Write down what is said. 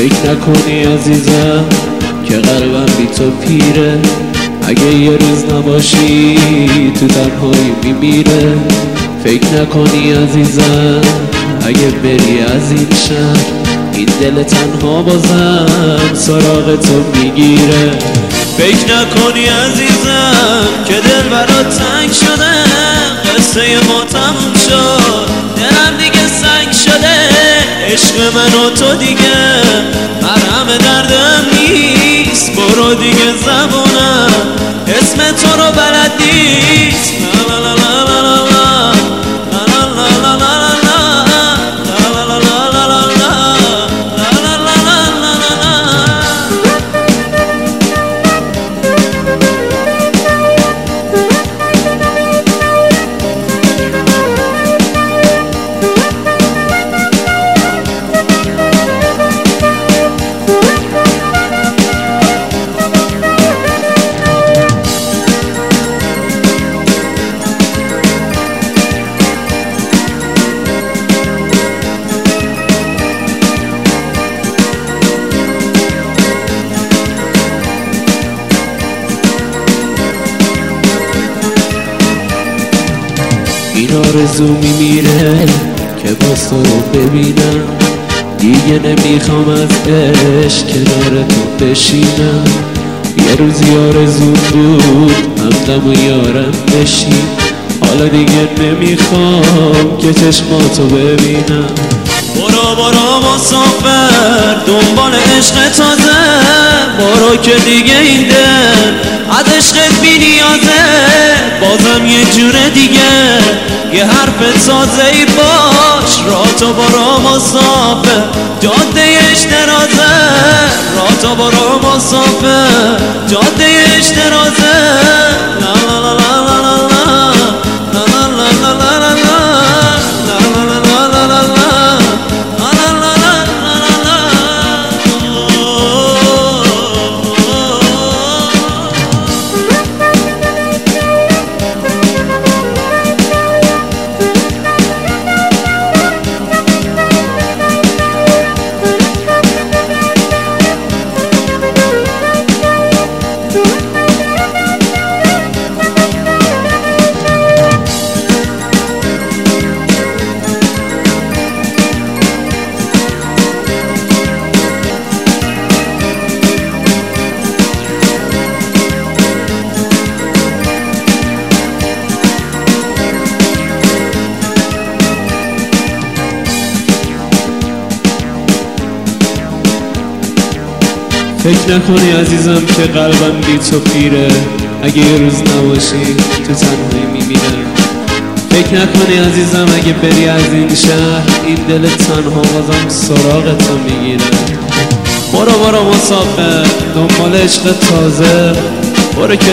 فکر نکنی عزیزم که قلبم بی تو پیره. اگه یه روز نباشی تو تنهایی میمیره. فکر نکنی عزیزم اگه بری از این شهر این دل تنها بازم سراغ تو میگیره. فکر نکنی عزیزم که دل برات تنگ شده، قصه ما تموم شد، دلم دیگه سنگ شده. عشق من و تو دیگه مرهم دردم نیست، برو دیگه زبونم اسم تو رو بلد نیست. لا لا لا لا لا لا. این آرزو میمیره که باز تو رو ببینم. دیگه نمیخوام از عشق کنار تو بشینم. یه روزی آرزو بود همدم و یارم بشی. حالا دیگه نمیخوام که چشماتو ببینم. برو برو مسافر دنبال عشق تازه، برو که دیگه این دل از عشقت بی نیازه. بازم یه جور دیگه یه حرف تازه ای باش، راه تو برو مسافر جاده اشترازه. راه تو برو مسافر جاده اشترازه. لا لا لا لا لا لا لا لا لا لا لا لا. فکر نکنی عزیزم که قلبم بی تو پیره. اگه یه روز نباشی تو تنهایی میمیرم. فکر نکنی عزیزم اگه بری از این شهر این دل تنها بازم سراغ تو میگیره. برو برو مسافر دنبال عشق تازه، برو که